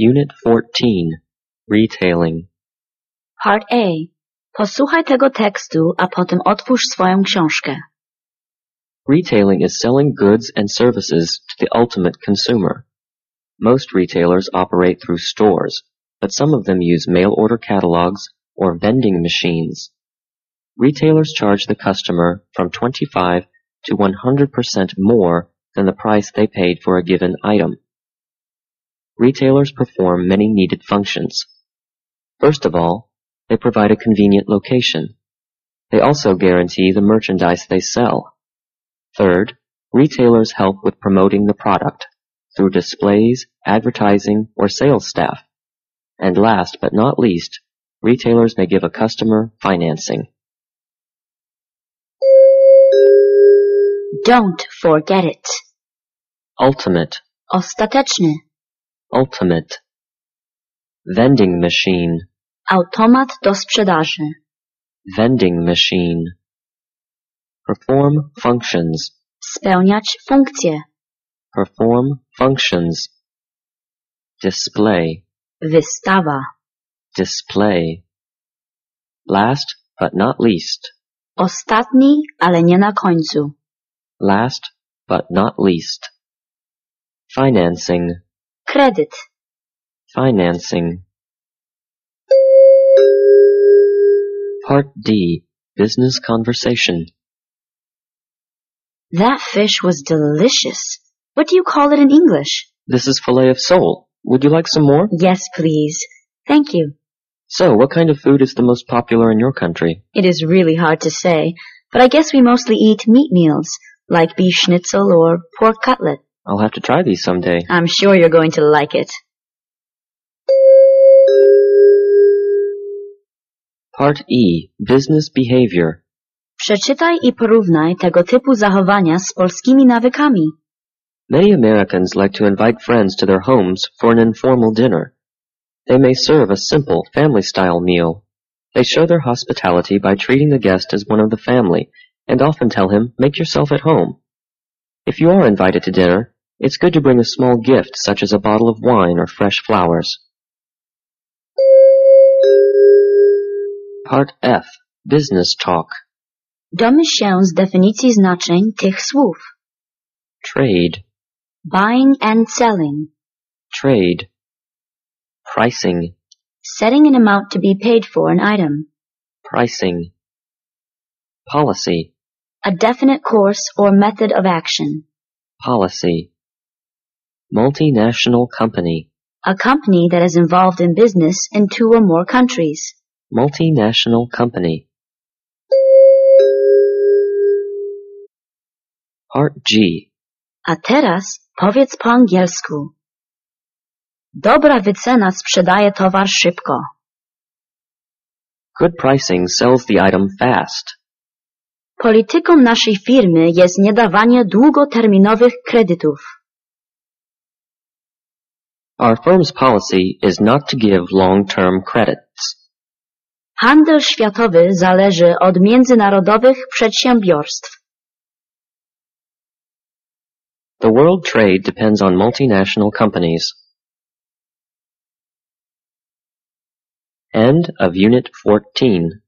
Unit 14. Retailing. Part A. Posłuchaj tego tekstu, a potem otwórz swoją książkę. Retailing is selling goods and services to the ultimate consumer. Most retailers operate through stores, but some of them use mail-order catalogs or vending machines. Retailers charge the customer from 25 to 100% more than the price they paid for a given item. Retailers perform many needed functions. First of all, they provide a convenient location. They also guarantee the merchandise they sell. Third, retailers help with promoting the product through displays, advertising, or sales staff. And last but not least, retailers may give a customer financing. Don't forget it. Ultimate. Ostateczny. Ultimate. Vending machine. Automat do sprzedaży. Vending machine. Perform functions. Spełniać funkcje. Perform functions. Display. Wystawa. Display. Last but not least. Ostatni, ale nie na końcu. Last but not least. Financing. Kredyt. Financing. Part D. Business conversation. That fish was delicious. What do you call it in English? This is fillet of sole. Would you like some more? Yes, please. Thank you. So, what kind of food is the most popular in your country? It is really hard to say, but I guess we mostly eat meat meals, like beef schnitzel or pork cutlet. I'll have to try these someday. I'm sure you're going to like it. Part E. Business behavior. Przeczytaj i porównaj tego typu zachowania z polskimi nawykami. Many Americans like to invite friends to their homes for an informal dinner. They may serve a simple, family-style meal. They show their hospitality by treating the guest as one of the family, and often tell him, "Make yourself at home." If you are invited to dinner, it's good to bring a small gift such as a bottle of wine or fresh flowers. Part F. Business talk. Domyśl się z definicji znaczeń tych słów. Trade. Buying and selling. Trade. Pricing. Setting an amount to be paid for an item. Pricing. Policy. A definite course or method of action. Policy. Multinational company. A company that is involved in business in 2 or more countries. Multinational company. Part G. A teraz powiedz po angielsku. Dobra wycena sprzedaje towar szybko. Good pricing sells the item fast. Polityką naszej firmy jest niedawanie długoterminowych kredytów. Our firm's policy is not to give long-term credits. Handel światowy zależy od międzynarodowych przedsiębiorstw. The world trade depends on multinational companies. End of Unit 14.